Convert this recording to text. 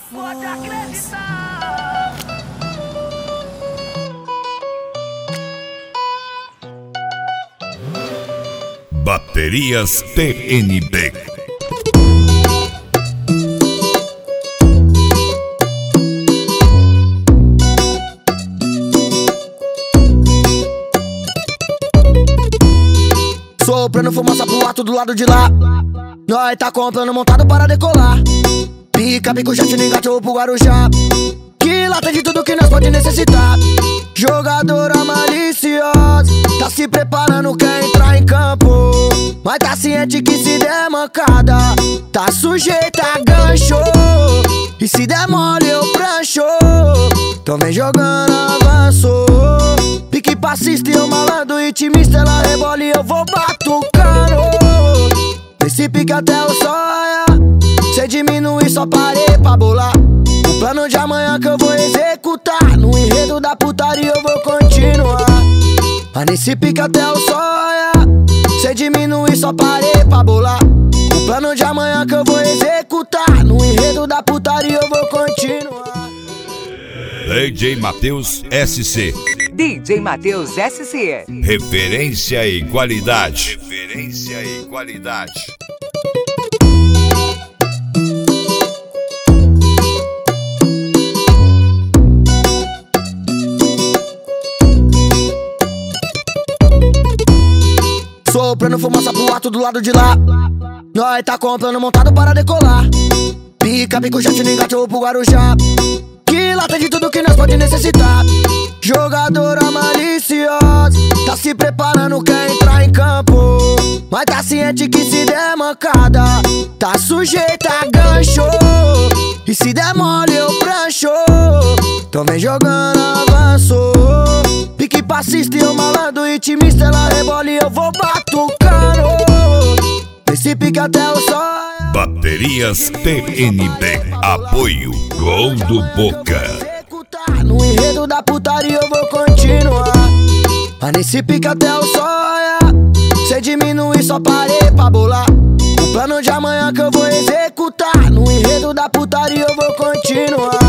Pode acreditar. Baterias TNB. Soprando fumaça pro alto do lado de lá. Nós tá comprando montado para decolar. Pica, bico, jet, engatou pro Guarujá. Que lá tem de tudo que nós pode necessitar. Jogadora maliciosa, tá se preparando, quer entrar em campo. Mas tá ciente que se der mancada, tá sujeita a gancho. E se der mole eu prancho. Então vem jogando avanço. Pique passista e eu malandro, intimista, ela rebola e eu vou batucando. Nesse pique até o sonha. Cê diminui, só parei pra bolar. O plano de amanhã que eu vou executar. No enredo da putaria eu vou continuar. Mas nesse pique até o sonha. Cê diminui, só parei pra bolar. O plano de amanhã que eu vou executar. No enredo da putaria eu vou continuar. DJ Matheus SC. DJ Matheus SC. Referência e qualidade. Referência e qualidade. Soprando fumaça pro alto do lado de lá. Nós tá comprando montado para decolar. Pica, bico, jet, engatou pro Guarujá. Que lá tem de tudo que nós pode necessitar. Jogadora maliciosa, tá se preparando, quer entrar em campo. Mas tá ciente que se der mancada, tá sujeita a gancho. E se der mole eu prancho. Então vem jogando avanço. Pique passista e eu malandro, intimista, ela rebola e eu vou batucando. Nesse pique até o sonho. Baterias TNB. Apoio Gol do Boca. No enredo da putaria eu vou continuar. Mas nesse pique até o sonha. Cê diminui, só parei pra bolar. O plano de amanhã que eu vou executar. No enredo da putaria eu vou continuar.